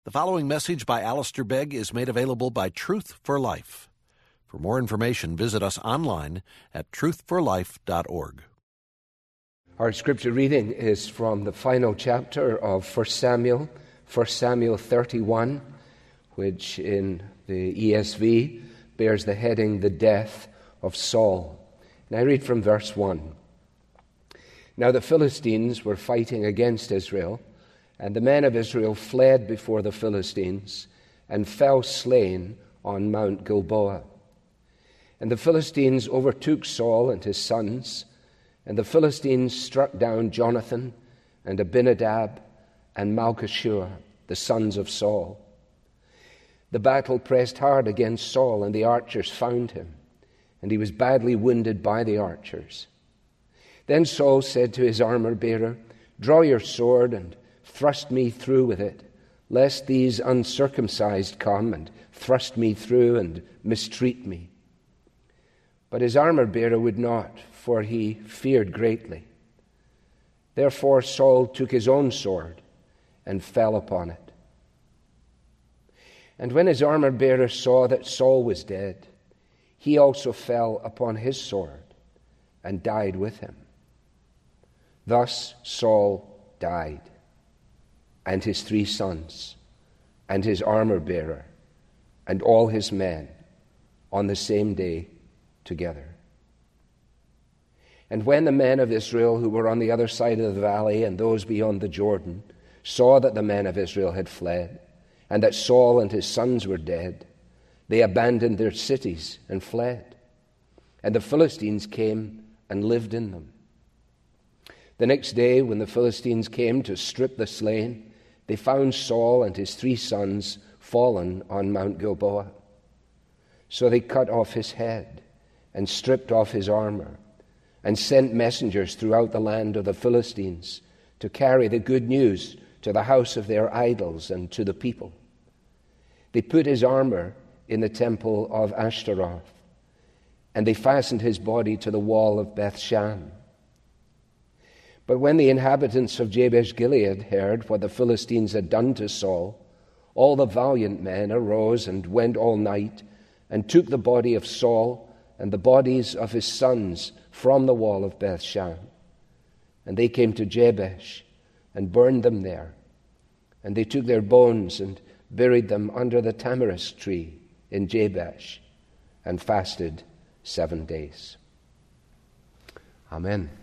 The following message by Alistair Begg is made available by Truth for Life. For more information, visit us online at truthforlife.org. Our scripture reading is from the final chapter of 1 Samuel 31, which in the ESV bears the heading, The Death of Saul. And I read from verse 1. Now the Philistines were fighting against Israel, and the men of Israel fled before the Philistines and fell slain on Mount Gilboa. And the Philistines overtook Saul and his sons, and the Philistines struck down Jonathan and Abinadab and Malchishua, the sons of Saul. The battle pressed hard against Saul, and the archers found him, and he was badly wounded by the archers. Then Saul said to his armor-bearer, "Draw your sword and thrust me through with it, lest these uncircumcised come and thrust me through and mistreat me." But his armor-bearer would not, for he feared greatly. Therefore Saul took his own sword and fell upon it. And when his armor-bearer saw that Saul was dead, he also fell upon his sword and died with him. Thus Saul died, and his 3 sons, and his armor-bearer, and all his men, on the same day together. And when the men of Israel who were on the other side of the valley and those beyond the Jordan saw that the men of Israel had fled, and that Saul and his sons were dead, they abandoned their cities and fled. And the Philistines came and lived in them. The next day, when the Philistines came to strip the slain, they found Saul and his 3 sons fallen on Mount Gilboa. So they cut off his head and stripped off his armor and sent messengers throughout the land of the Philistines to carry the good news to the house of their idols and to the people. They put his armor in the temple of Ashtaroth, and they fastened his body to the wall of Bethshan. But when the inhabitants of Jabesh-Gilead heard what the Philistines had done to Saul, all the valiant men arose and went all night and took the body of Saul and the bodies of his sons from the wall of Bethshan. And they came to Jabesh and burned them there. And they took their bones and buried them under the tamarisk tree in Jabesh and fasted 7 days. Amen.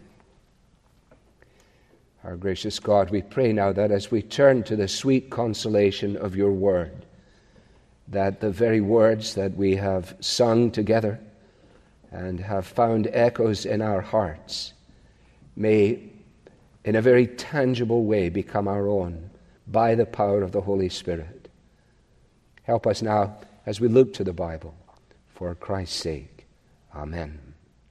Our gracious God, we pray now that as we turn to the sweet consolation of your word, that the very words that we have sung together and have found echoes in our hearts may, in a very tangible way, become our own by the power of the Holy Spirit. Help us now as we look to the Bible, for Christ's sake. Amen.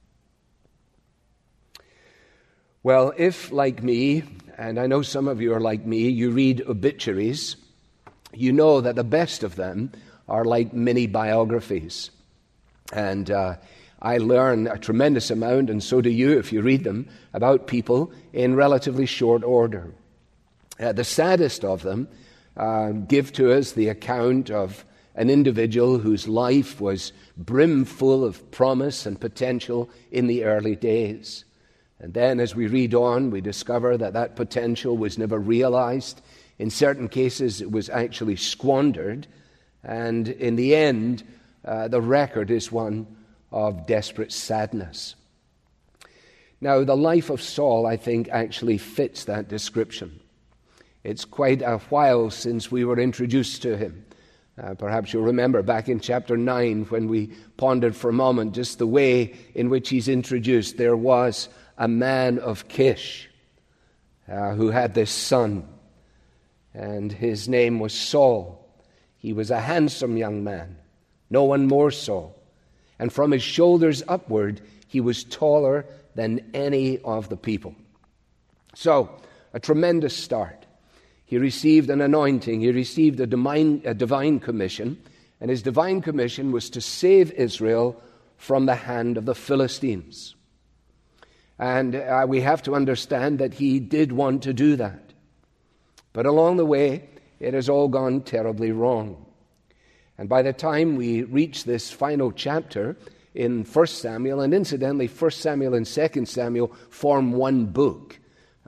Well, if, like me, and I know some of you are like me, you read obituaries, you know that the best of them are like mini biographies. And I learn a tremendous amount, and so do you if you read them, about people in relatively short order. The saddest of them give to us the account of an individual whose life was brimful of promise and potential in the early days. And then as we read on, we discover that that potential was never realized. In certain cases, it was actually squandered. And in the end, the record is one of desperate sadness. Now, the life of Saul, I think, actually fits that description. It's quite a while since we were introduced to him. Perhaps you'll remember back in chapter 9 when we pondered for a moment just the way in which he's introduced. There was a man of Kish who had this son, and his name was Saul. He was a handsome young man, no one more so. And from his shoulders upward, he was taller than any of the people. So, a tremendous start. He received an anointing. He received a divine commission. And his divine commission was to save Israel from the hand of the Philistines. And we have to understand that he did want to do that. But along the way, it has all gone terribly wrong. And by the time we reach this final chapter in 1 Samuel, and incidentally, 1 Samuel and 2 Samuel form one book.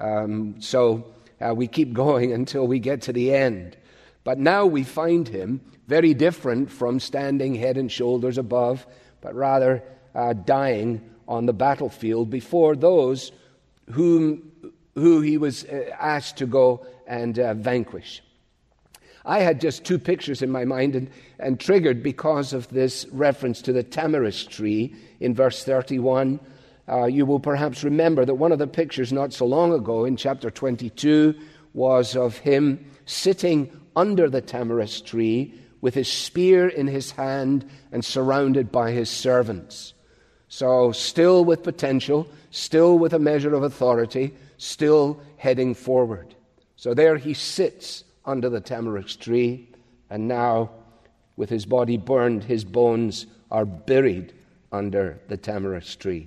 So we keep going until we get to the end. But now we find him very different from standing head and shoulders above, but rather dying on the battlefield before those who he was asked to go and vanquish. I had just two pictures in my mind and triggered because of this reference to the tamarisk tree in verse 31. You will perhaps remember that one of the pictures not so long ago in chapter 22 was of him sitting under the tamarisk tree with his spear in his hand and surrounded by his servants. So still with potential, still with a measure of authority, still heading forward. So there he sits under the tamarisk tree, and now, with his body burned, his bones are buried under the tamarisk tree.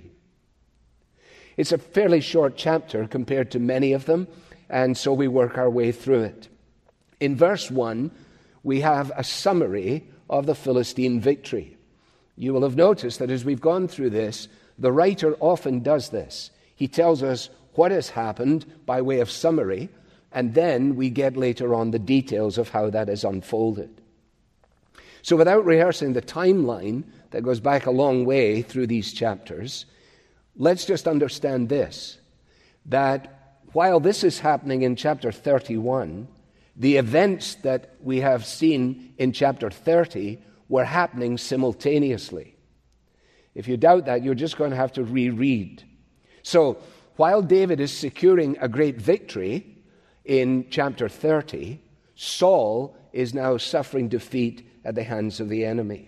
It's a fairly short chapter compared to many of them, and so we work our way through it. In verse 1, we have a summary of the Philistine victory. You will have noticed that as we've gone through this, the writer often does this. He tells us what has happened by way of summary, and then we get later on the details of how that is unfolded. So without rehearsing the timeline that goes back a long way through these chapters, let's just understand this, that while this is happening in chapter 31, the events that we have seen in chapter 30 were happening simultaneously. If you doubt that, you're just going to have to reread. So while David is securing a great victory in chapter 30, Saul is now suffering defeat at the hands of the enemy.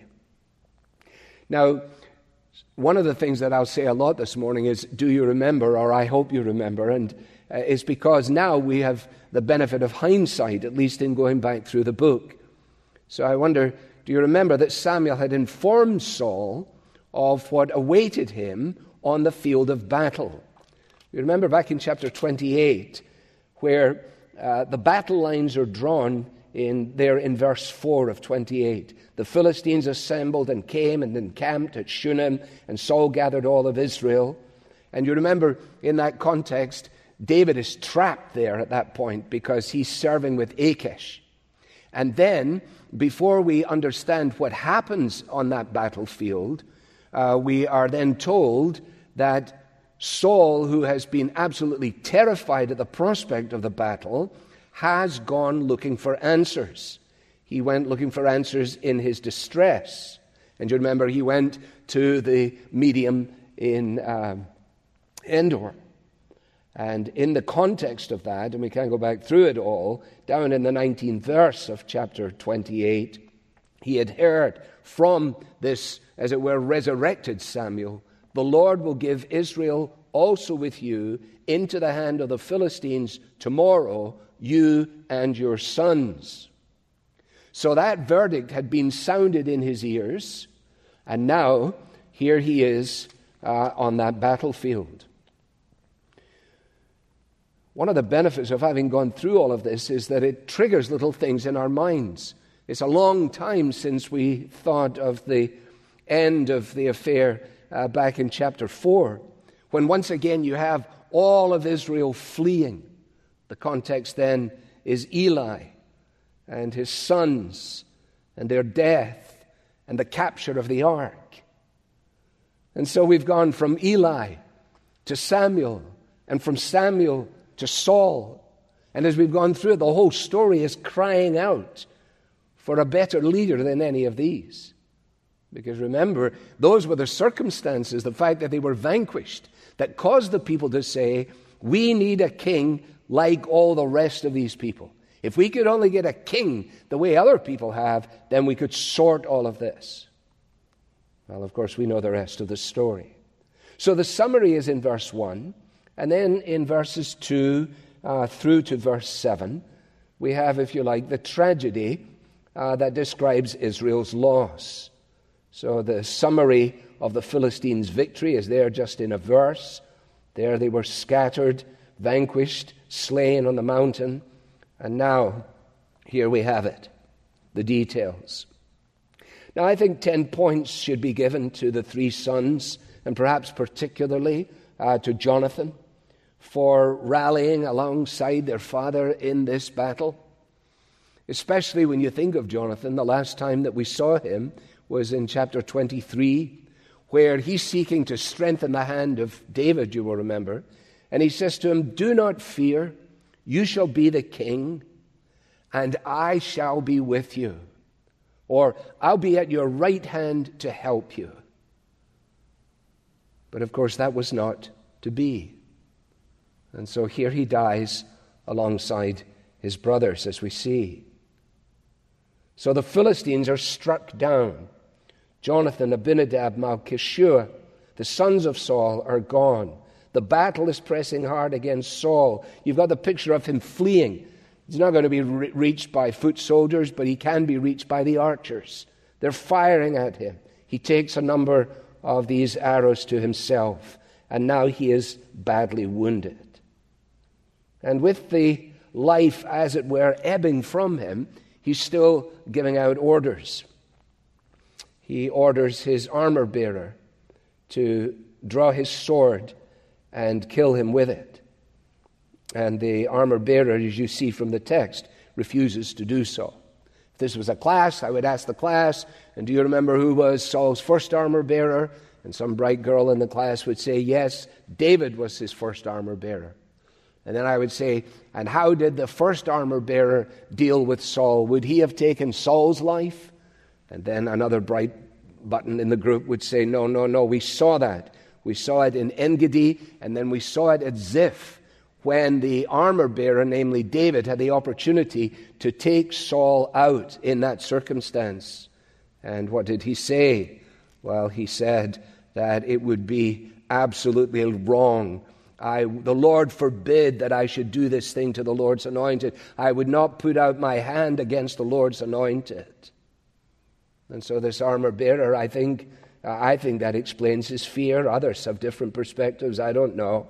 Now, one of the things that I'll say a lot this morning is, do you remember, or I hope you remember, and it's because now we have the benefit of hindsight, at least in going back through the book. So I wonder, do you remember that Samuel had informed Saul of what awaited him on the field of battle? You remember back in chapter 28, where the battle lines are drawn in verse 4 of 28. The Philistines assembled and came and encamped at Shunem, and Saul gathered all of Israel. And you remember in that context, David is trapped there at that point because he's serving with Achish. And then, before we understand what happens on that battlefield, we are then told that Saul, who has been absolutely terrified at the prospect of the battle, has gone looking for answers. He went looking for answers in his distress. And you remember he went to the medium in Endor. And in the context of that, and we can't go back through it all, down in the 19th verse of chapter 28, he had heard from this, as it were, resurrected Samuel, the Lord will give Israel also with you into the hand of the Philistines tomorrow, you and your sons. So that verdict had been sounded in his ears, and now here he is on that battlefield. One of the benefits of having gone through all of this is that it triggers little things in our minds. It's a long time since we thought of the end of the affair back in chapter 4, when once again you have all of Israel fleeing. The context then is Eli and his sons and their death and the capture of the ark. And so we've gone from Eli to Samuel, and from Samuel to Saul. And as we've gone through it, the whole story is crying out for a better leader than any of these. Because remember, those were the circumstances, the fact that they were vanquished, that caused the people to say, we need a king like all the rest of these people. If we could only get a king the way other people have, then we could sort all of this. Well, of course, we know the rest of the story. So the summary is in verse 1, and then in verses 2 through to verse 7, we have, if you like, the tragedy that describes Israel's loss. So the summary of the Philistines' victory is there just in a verse. There they were scattered, vanquished, slain on the mountain. And now here we have it, the details. Now, I think 10 points should be given to the three sons, and perhaps particularly to Jonathan, for rallying alongside their father in this battle. Especially when you think of Jonathan, the last time that we saw him was in chapter 23, where he's seeking to strengthen the hand of David, you will remember. And he says to him, "Do not fear, you shall be the king, and I shall be with you." Or, "I'll be at your right hand to help you." But of course, that was not to be. And so here he dies alongside his brothers, as we see. So the Philistines are struck down. Jonathan, Abinadab, Malchishua, the sons of Saul, are gone. The battle is pressing hard against Saul. You've got the picture of him fleeing. He's not going to be reached by foot soldiers, but he can be reached by the archers. They're firing at him. He takes a number of these arrows to himself, and now he is badly wounded. And with the life, as it were, ebbing from him, he's still giving out orders. He orders his armor-bearer to draw his sword and kill him with it. And the armor-bearer, as you see from the text, refuses to do so. If this was a class, I would ask the class, and do you remember who was Saul's first armor-bearer? And some bright girl in the class would say, yes, David was his first armor-bearer. And then I would say, and how did the first armor-bearer deal with Saul? Would he have taken Saul's life? And then another bright button in the group would say, no, we saw that. We saw it in En-Gedi, and then we saw it at Ziph, when the armor-bearer, namely David, had the opportunity to take Saul out in that circumstance. And what did he say? Well, he said that it would be absolutely wrong. The Lord forbid that I should do this thing to the Lord's anointed. I would not put out my hand against the Lord's anointed. And so this armor-bearer, I think that explains his fear. Others have different perspectives. I don't know.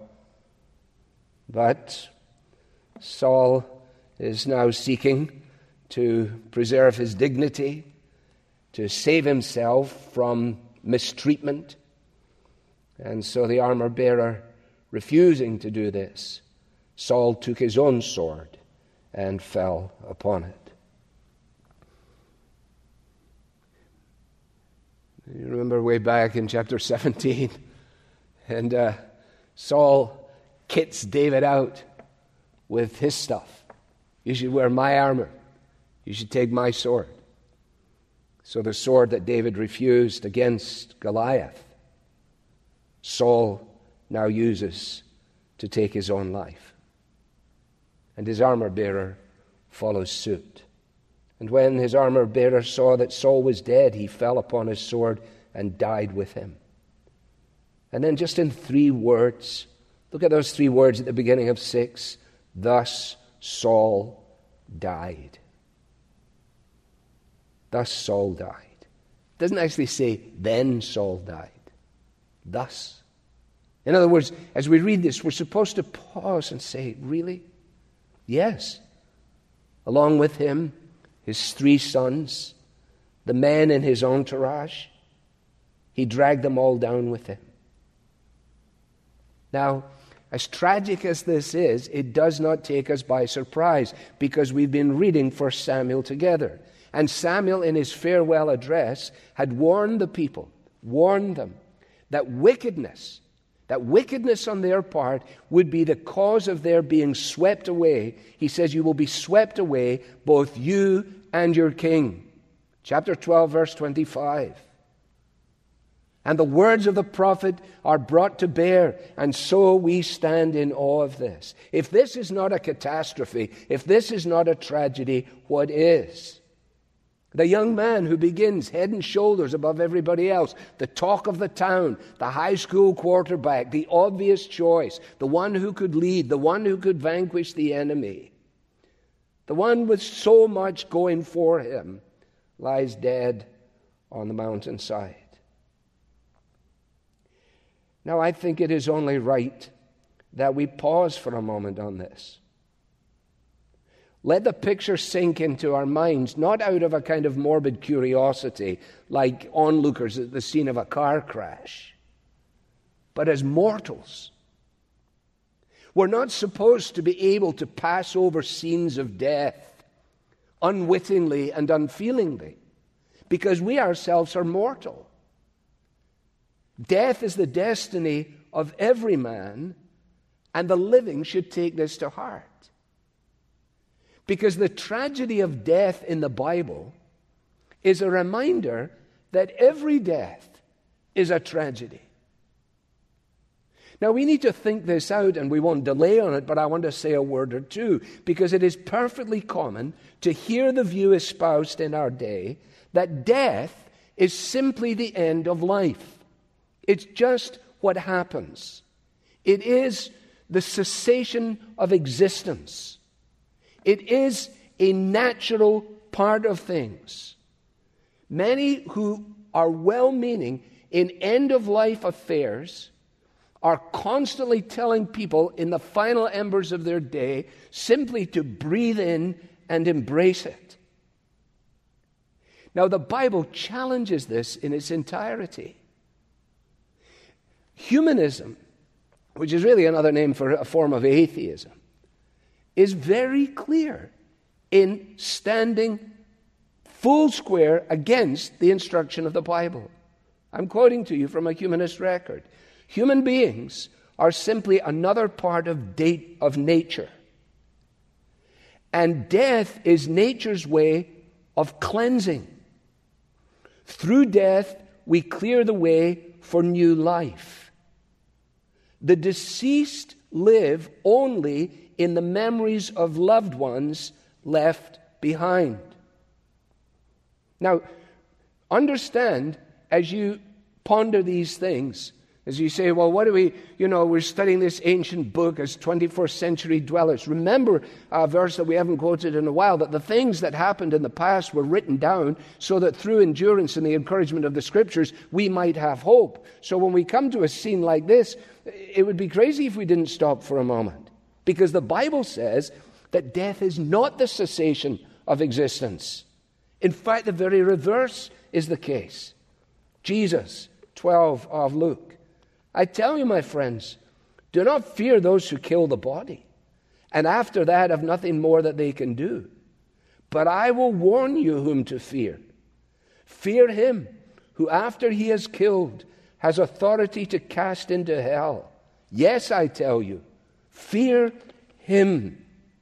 But Saul is now seeking to preserve his dignity, to save himself from mistreatment. And so the armor-bearer, refusing to do this, Saul took his own sword and fell upon it. You remember way back in chapter 17, and Saul kits David out with his stuff. You should wear my armor. You should take my sword. So the sword that David refused against Goliath, Saul now uses to take his own life. And his armor-bearer follows suit. And when his armor-bearer saw that Saul was dead, he fell upon his sword and died with him. And then just in 3 words, look at those 3 words at the beginning of 6. Thus Saul died. Thus Saul died. It doesn't actually say, then Saul died. Thus. In other words, as we read this, we're supposed to pause and say, really? Yes. Along with him, his 3 sons, the men in his entourage, he dragged them all down with him. Now, as tragic as this is, it does not take us by surprise, because we've been reading 1 Samuel together. And Samuel, in his farewell address, had warned the people, warned them, that wickedness on their part would be the cause of their being swept away. He says, you will be swept away, both you and your king. Chapter 12, verse 25. And the words of the prophet are brought to bear, and so we stand in awe of this. If this is not a catastrophe, if this is not a tragedy, what is? The young man who begins head and shoulders above everybody else, the talk of the town, the high school quarterback, the obvious choice, the one who could lead, the one who could vanquish the enemy, the one with so much going for him, lies dead on the mountainside. Now, I think it is only right that we pause for a moment on this. Let the picture sink into our minds, not out of a kind of morbid curiosity, like onlookers at the scene of a car crash, but as mortals. We're not supposed to be able to pass over scenes of death unwittingly and unfeelingly, because we ourselves are mortal. Death is the destiny of every man, and the living should take this to heart. Because the tragedy of death in the Bible is a reminder that every death is a tragedy. Now, we need to think this out, and we won't delay on it, but I want to say a word or two, because it is perfectly common to hear the view espoused in our day that death is simply the end of life. It's just what happens. It is the cessation of existence. It is a natural part of things. Many who are well-meaning in end-of-life affairs are constantly telling people in the final embers of their day simply to breathe in and embrace it. Now, the Bible challenges this in its entirety. Humanism, which is really another name for a form of atheism, is very clear in standing full square against the instruction of the Bible. I'm quoting to you from a humanist record. Human beings are simply another part of nature. And death is nature's way of cleansing. Through death, we clear the way for new life. The deceased live only in the memories of loved ones left behind. Now, understand as you ponder these things, as you say, well, what do we, we're studying this ancient book as 21st century dwellers. Remember a verse that we haven't quoted in a while, that the things that happened in the past were written down so that through endurance and the encouragement of the Scriptures, we might have hope. So when we come to a scene like this, it would be crazy if we didn't stop for a moment. Because the Bible says that death is not the cessation of existence. In fact, the very reverse is the case. Jesus, 12 of Luke. I tell you, my friends, do not fear those who kill the body, and after that have nothing more that they can do. But I will warn you whom to fear. Fear him who, after he has killed, has authority to cast into hell. Yes, I tell you, fear him.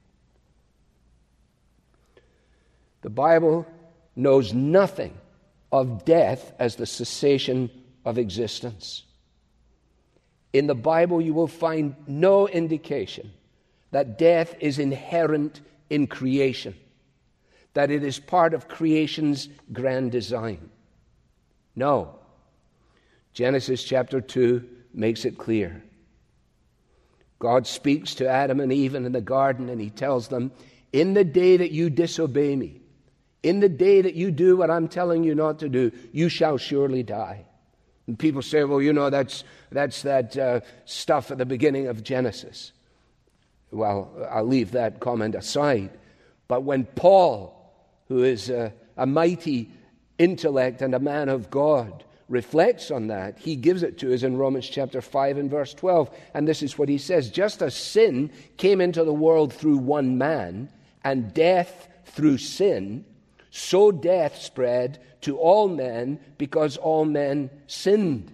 The Bible knows nothing of death as the cessation of existence. In the Bible, you will find no indication that death is inherent in creation, that it is part of creation's grand design. No. Genesis chapter 2 makes it clear. God speaks to Adam and Eve in the garden, and he tells them, in the day that you disobey me, in the day that you do what I'm telling you not to do, you shall surely die. And people say, well, that's that stuff at the beginning of Genesis. Well, I'll leave that comment aside. But when Paul, who is a mighty intellect and a man of God, reflects on that, he gives it to us in Romans chapter 5 and verse 12. And this is what he says: just as sin came into the world through one man, and death through sin, so death spread to all men because all men sinned.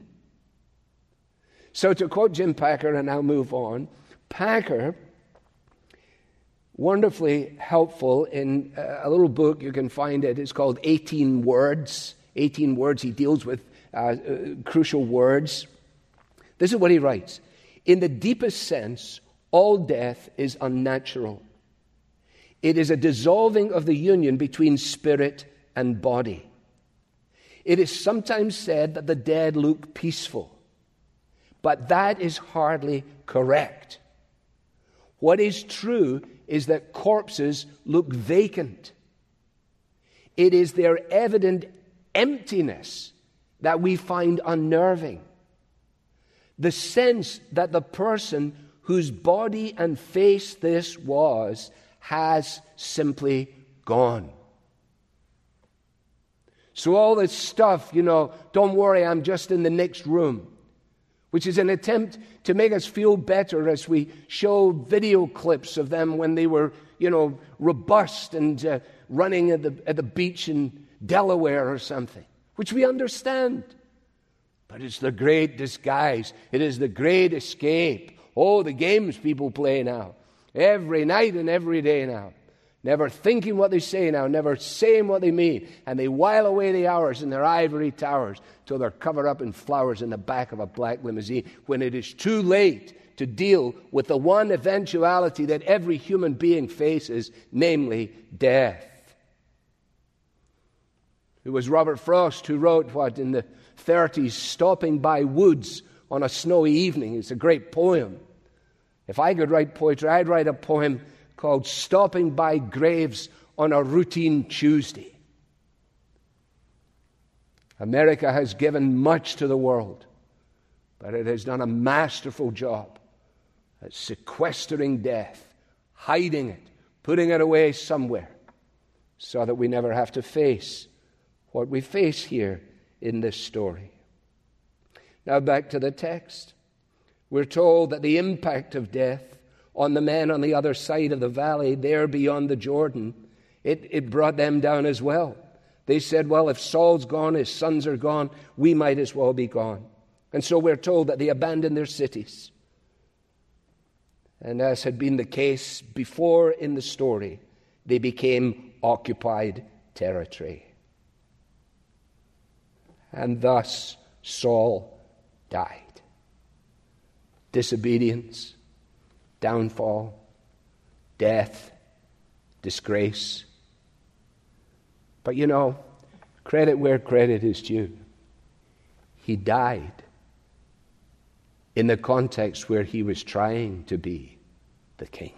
So to quote Jim Packer, and I'll move on, Packer, wonderfully helpful in a little book, you can find it, it's called 18 Words. 18 Words, he deals with crucial words. This is what he writes: in the deepest sense, all death is unnatural. It is a dissolving of the union between spirit and body. It is sometimes said that the dead look peaceful, but that is hardly correct. What is true is that corpses look vacant. It is their evident emptiness that we find unnerving. The sense that the person whose body and face this was has simply gone. So all this stuff, don't worry, I'm just in the next room, which is an attempt to make us feel better as we show video clips of them when they were, robust and running at the beach in Delaware or something, which we understand. But it's the great disguise. It is the great escape. Oh, the games people play now, every night and every day now. Never thinking what they say now, never saying what they mean. And they while away the hours in their ivory towers till they're covered up in flowers in the back of a black limousine, when it is too late to deal with the one eventuality that every human being faces, namely death. It was Robert Frost who wrote in the 30s, Stopping by Woods on a Snowy Evening. It's a great poem. If I could write poetry, I'd write a poem called Stopping by Graves on a Routine Tuesday. America has given much to the world, but it has done a masterful job at sequestering death, hiding it, putting it away somewhere, so that we never have to face what we face here in this story. Now back to the text. We're told that the impact of death on the men on the other side of the valley, there beyond the Jordan, it brought them down as well. They said, well, if Saul's gone, his sons are gone, we might as well be gone. And so we're told that they abandoned their cities. And as had been the case before in the story, they became occupied territory. And thus Saul died. Disobedience, downfall, death, disgrace. But credit where credit is due. He died in the context where he was trying to be the king.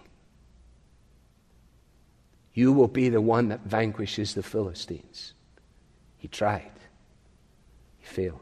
You will be the one that vanquishes the Philistines. He tried. He failed.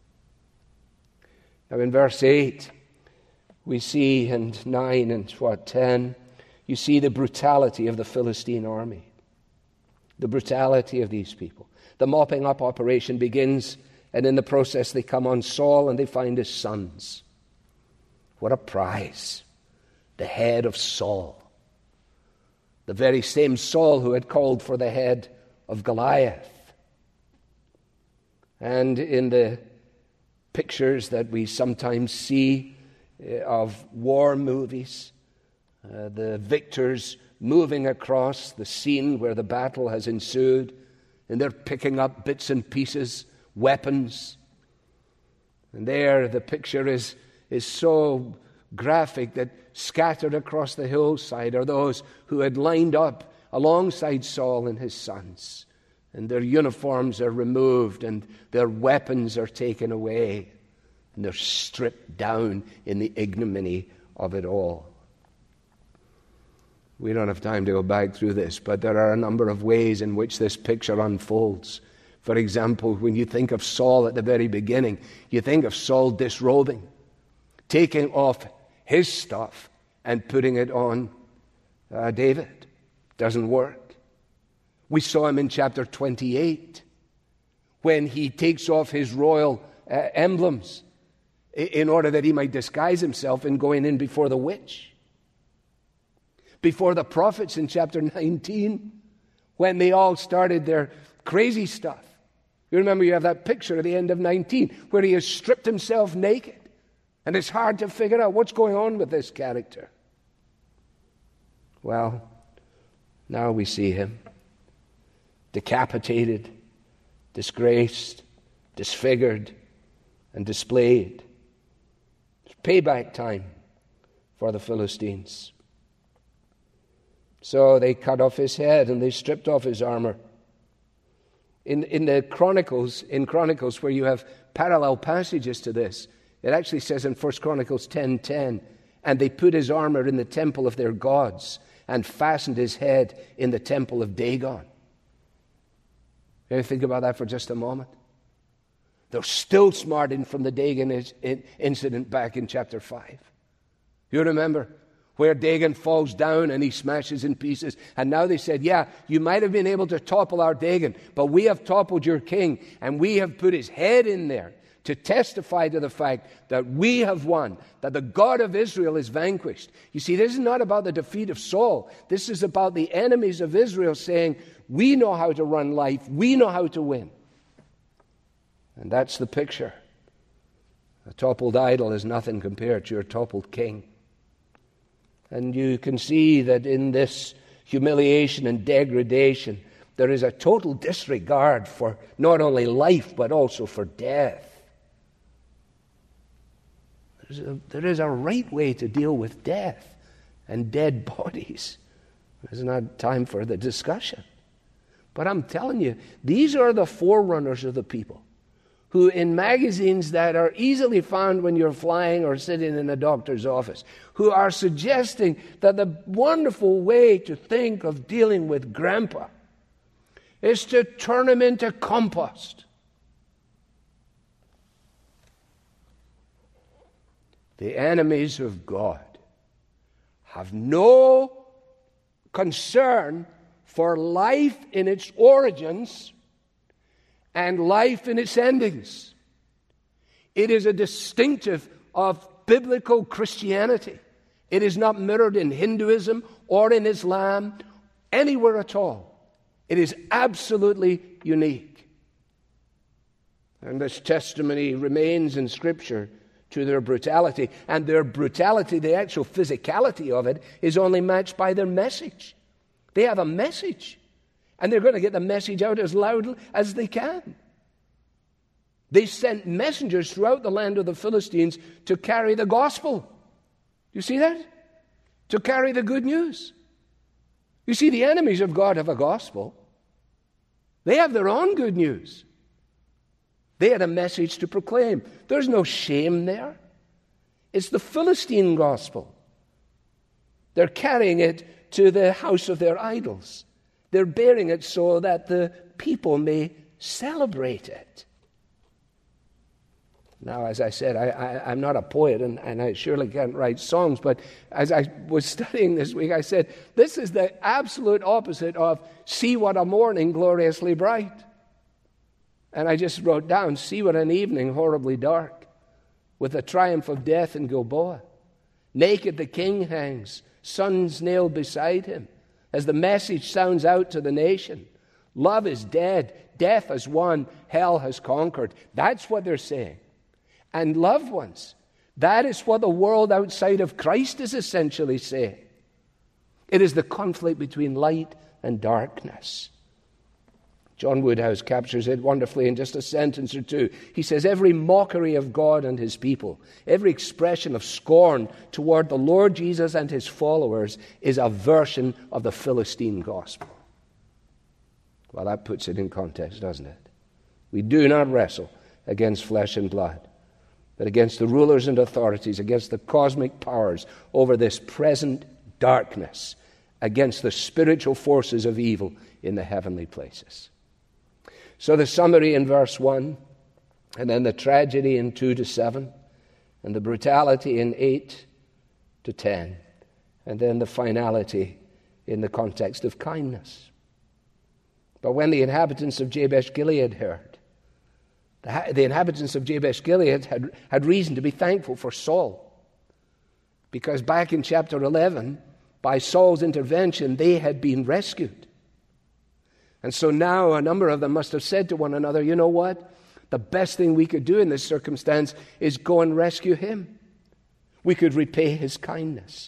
Now in verse 8, we see, and 9 and 10, you see the brutality of the Philistine army. The brutality of these people. The mopping up operation begins, and in the process they come on Saul and they find his sons. What a prize. The head of Saul. The very same Saul who had called for the head of Goliath. And in the pictures that we sometimes see of war movies, the victors moving across the scene where the battle has ensued, and they're picking up bits and pieces, weapons. And there the picture is so graphic that scattered across the hillside are those who had lined up alongside Saul and his sons. And their uniforms are removed and their weapons are taken away. And they're stripped down in the ignominy of it all. We don't have time to go back through this, but there are a number of ways in which this picture unfolds. For example, when you think of Saul at the very beginning, you think of Saul disrobing, taking off his stuff and putting it on David. Doesn't work. We saw him in chapter 28 when he takes off his royal emblems in order that he might disguise himself in going in before the witch. Before the prophets in chapter 19, when they all started their crazy stuff. You remember you have that picture at the end of 19 where he has stripped himself naked. And it's hard to figure out what's going on with this character. Well, now we see him decapitated, disgraced, disfigured, and displayed. It's payback time for the Philistines. So they cut off his head and they stripped off his armor. In Chronicles where you have parallel passages to this, it actually says in 1 Chronicles 10:10, and they put his armor in the temple of their gods and fastened his head in the temple of Dagon. Can you think about that for just a moment? They're still smarting from the Dagon incident back in chapter 5. You remember where Dagon falls down and he smashes in pieces. And now they said, yeah, you might have been able to topple our Dagon, but we have toppled your king, and we have put his head in there to testify to the fact that we have won, that the God of Israel is vanquished. You see, this is not about the defeat of Saul. This is about the enemies of Israel saying, we know how to run life, we know how to win. And that's the picture. A toppled idol is nothing compared to your toppled king. And you can see that in this humiliation and degradation, there is a total disregard for not only life, but also for death. There is a right way to deal with death and dead bodies. There's not time for the discussion. But I'm telling you, these are the forerunners of the people who, in magazines that are easily found when you're flying or sitting in a doctor's office, who are suggesting that the wonderful way to think of dealing with grandpa is to turn him into compost. The enemies of God have no concern for life in its origins and life in its endings. It is a distinctive of biblical Christianity. It is not mirrored in Hinduism or in Islam, anywhere at all. It is absolutely unique. And this testimony remains in Scripture to their brutality. And their brutality, the actual physicality of it, is only matched by their message. They have a message, and they're going to get the message out as loud as they can. They sent messengers throughout the land of the Philistines to carry the gospel. You see that? To carry the good news. You see, the enemies of God have a gospel. They have their own good news. They had a message to proclaim. There's no shame there. It's the Philistine gospel. They're carrying it to the house of their idols. They're bearing it so that the people may celebrate it. Now, as I said, I'm not a poet, and I surely can't write songs, but as I was studying this week, I said, this is the absolute opposite of "See what a morning gloriously bright." And I just wrote down, "See what an evening horribly dark, with the triumph of death in Gilboa. Naked the king hangs, sons nailed beside him, as the message sounds out to the nation. Love is dead, death has won, hell has conquered." That's what they're saying. And loved ones, that is what the world outside of Christ is essentially saying. It is the conflict between light and darkness. John Woodhouse captures it wonderfully in just a sentence or two. He says, every mockery of God and his people, every expression of scorn toward the Lord Jesus and his followers is a version of the Philistine gospel. Well, that puts it in context, doesn't it? We do not wrestle against flesh and blood, but against the rulers and authorities, against the cosmic powers over this present darkness, against the spiritual forces of evil in the heavenly places. So the summary in verse 1, and then the tragedy in 2-7, and the brutality in 8-10, and then the finality in the context of kindness. But when the inhabitants of Jabesh Gilead heard, the inhabitants of Jabesh Gilead had reason to be thankful for Saul, because back in chapter 11, by Saul's intervention, they had been rescued. And so now a number of them must have said to one another, you know what? The best thing we could do in this circumstance is go and rescue him. We could repay his kindness.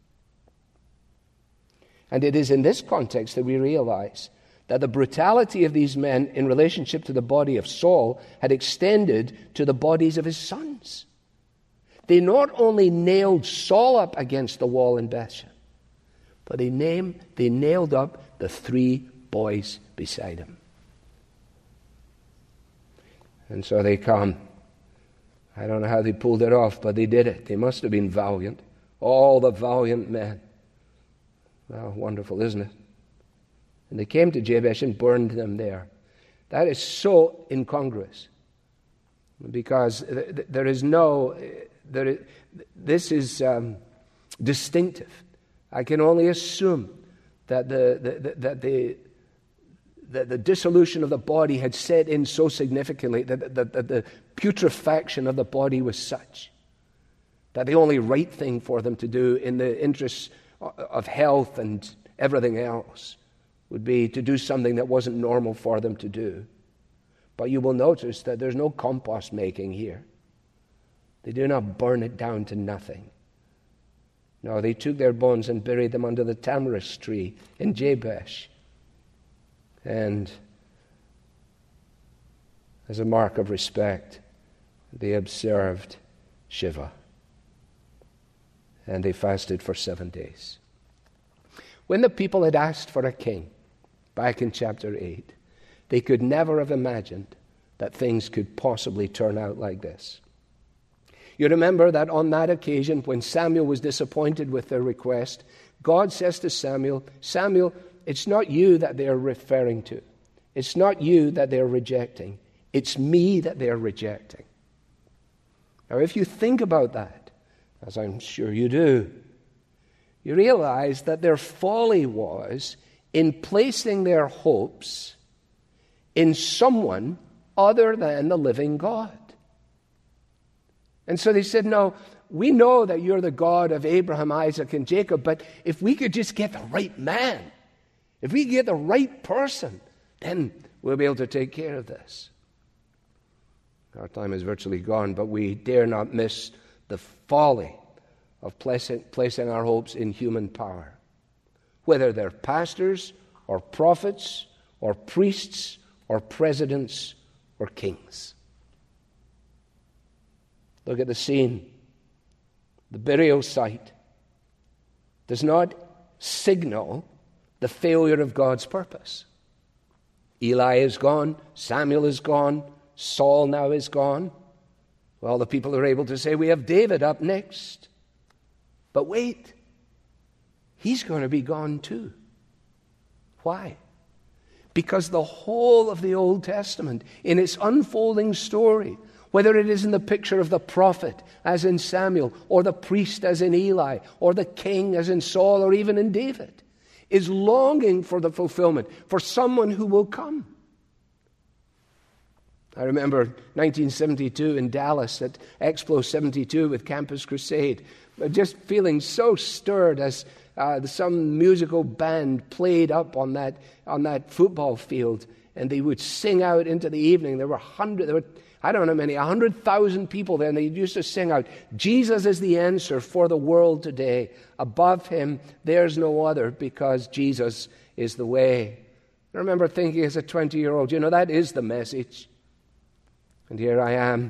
And it is in this context that we realize that the brutality of these men in relationship to the body of Saul had extended to the bodies of his sons. They not only nailed Saul up against the wall in Bethshan, but they nailed up the 3 boys beside him. And so they come. I don't know how they pulled it off, but they did it. They must have been valiant. All the valiant men. Well, wonderful, isn't it? And they came to Jabesh and burned them there. That is so incongruous. Because there is no... this is distinctive. I can only assume that the dissolution of the body had set in so significantly that the putrefaction of the body was such that the only right thing for them to do in the interests of health and everything else would be to do something that wasn't normal for them to do. But you will notice that there's no compost making here. They do not burn it down to nothing. No, they took their bones and buried them under the tamarisk tree in Jabesh. And as a mark of respect, they observed Shiva. And they fasted for 7 days. When the people had asked for a king, back in chapter 8, they could never have imagined that things could possibly turn out like this. You remember that on that occasion, when Samuel was disappointed with their request, God says to Samuel, Samuel, it's not you that they're referring to. It's not you that they're rejecting. It's me that they're rejecting. Now, if you think about that, as I'm sure you do, you realize that their folly was in placing their hopes in someone other than the living God. And so they said, no, we know that you're the God of Abraham, Isaac, and Jacob, but if we could just get the right man, if we get the right person, then we'll be able to take care of this. Our time is virtually gone, but we dare not miss the folly of placing our hopes in human power, whether they're pastors or prophets or priests or presidents or kings. Look at the scene. The burial site does not signal the failure of God's purpose. Eli is gone, Samuel is gone, Saul now is gone. Well, the people are able to say, we have David up next. But wait, he's going to be gone too. Why? Because the whole of the Old Testament, in its unfolding story, whether it is in the picture of the prophet, as in Samuel, or the priest, as in Eli, or the king, as in Saul, or even in David, is longing for the fulfillment, for someone who will come. I remember 1972 in Dallas at Explo 72 with Campus Crusade, just feeling so stirred as some musical band played up on that football field, and they would sing out into the evening. There were 100,000 people there, and they used to sing out, Jesus is the answer for the world today. Above him, there's no other, because Jesus is the way. I remember thinking as a 20-year-old, that is the message. And here I am,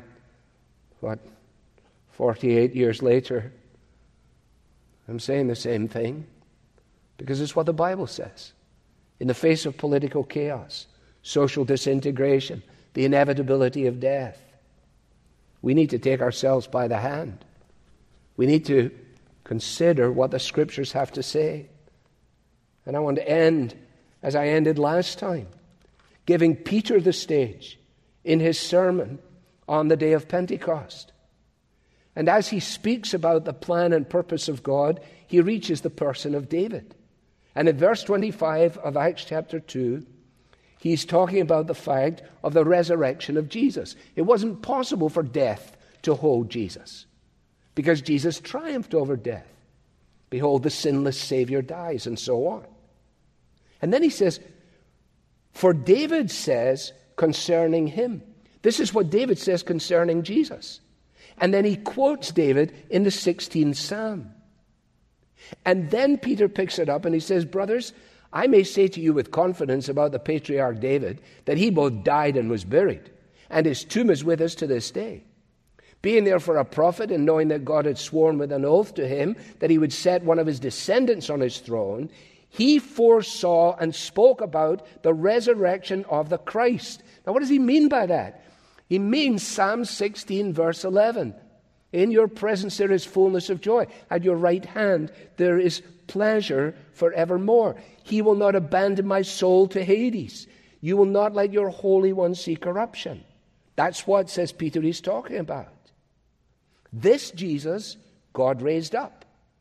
48 years later, I'm saying the same thing, because it's what the Bible says. In the face of political chaos, social disintegration, the inevitability of death, we need to take ourselves by the hand. We need to consider what the Scriptures have to say. And I want to end as I ended last time, giving Peter the stage in his sermon on the day of Pentecost. And as he speaks about the plan and purpose of God, he reaches the person of David. And in verse 25 of Acts chapter 2, he's talking about the fact of the resurrection of Jesus. It wasn't possible for death to hold Jesus, because Jesus triumphed over death. Behold, the sinless Savior dies, and so on. And then he says, for David says concerning him. This is what David says concerning Jesus. And then he quotes David in the 16th Psalm. And then Peter picks it up and he says, brothers, I may say to you with confidence about the patriarch David that he both died and was buried, and his tomb is with us to this day. Being therefore a prophet, and knowing that God had sworn with an oath to him that he would set one of his descendants on his throne, he foresaw and spoke about the resurrection of the Christ. Now what does he mean by that? He means Psalm 16 verse 11. In your presence there is fullness of joy. At your right hand there is pleasure forevermore. He will not abandon my soul to Hades. You will not let your Holy One see corruption. That's what, says Peter, he's talking about. This Jesus, God raised up.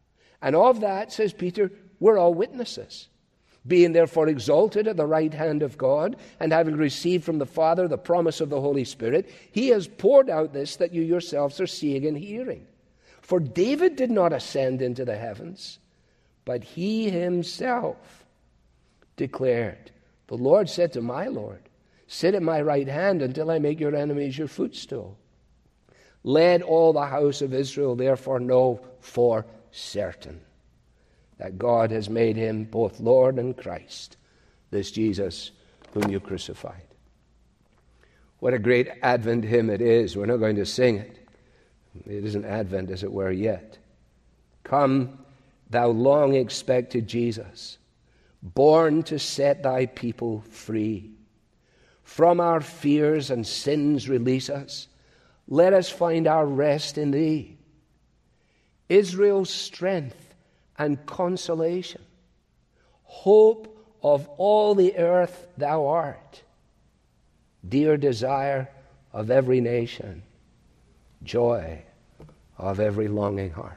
And of that, says Peter, we're all witnesses. Being therefore exalted at the right hand of God, and having received from the Father the promise of the Holy Spirit, he has poured out this that you yourselves are seeing and hearing. For David did not ascend into the heavens, but he himself declared, the Lord said to my Lord, sit at my right hand until I make your enemies your footstool. Let all the house of Israel therefore know for certain that God has made him both Lord and Christ, this Jesus whom you crucified. What a great Advent hymn it is. We're not going to sing it. It isn't Advent, as it were, yet. Come, thou long expected Jesus, born to set thy people free. From our fears and sins release us. Let us find our rest in thee. Israel's strength and consolation, hope of all the earth thou art, dear desire of every nation, joy of every longing heart.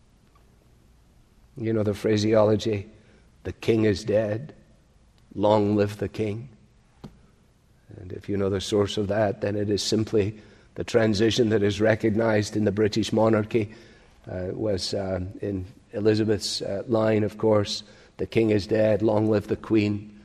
You know the phraseology, the king is dead, long live the king. And if you know the source of that, then it is simply the transition that is recognized in the British monarchy. Was in Elizabeth's line, of course, the king is dead, long live the queen.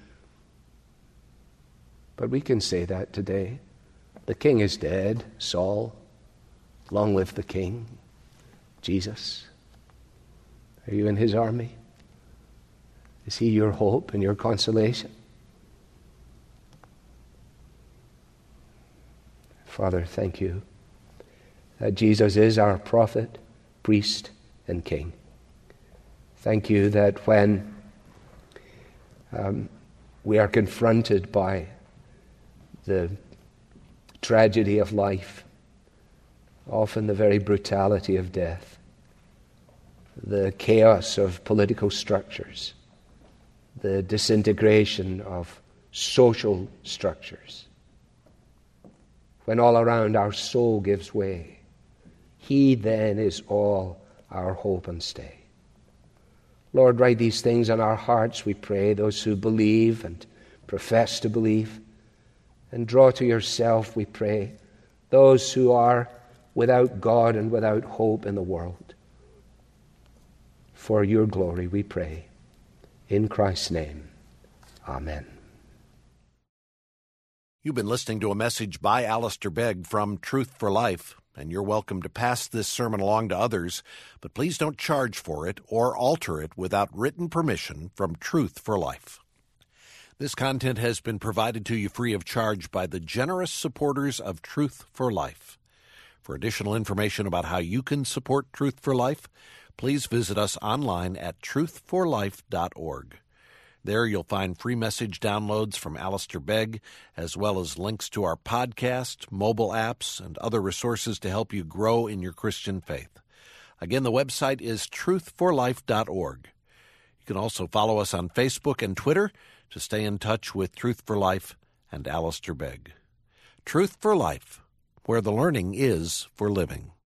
But we can say that today. The king is dead, Saul, long live the king, Jesus. Are you in his army? Is he your hope and your consolation? Father, thank you that Jesus is our prophet, priest, and king. Thank you that when we are confronted by the tragedy of life, often the very brutality of death, the chaos of political structures, the disintegration of social structures, when all around our soul gives way, he then is all our hope and stay. Lord, write these things on our hearts, we pray, those who believe and profess to believe. And draw to yourself, we pray, those who are without God and without hope in the world. For your glory, we pray. In Christ's name, amen. You've been listening to a message by Alistair Begg from Truth for Life, and you're welcome to pass this sermon along to others, but please don't charge for it or alter it without written permission from Truth for Life. This content has been provided to you free of charge by the generous supporters of Truth for Life. For additional information about how you can support Truth for Life, please visit us online at truthforlife.org. There you'll find free message downloads from Alistair Begg, as well as links to our podcast, mobile apps, and other resources to help you grow in your Christian faith. Again, the website is truthforlife.org. You can also follow us on Facebook and Twitter to stay in touch with Truth for Life and Alistair Begg. Truth for Life, where the learning is for living.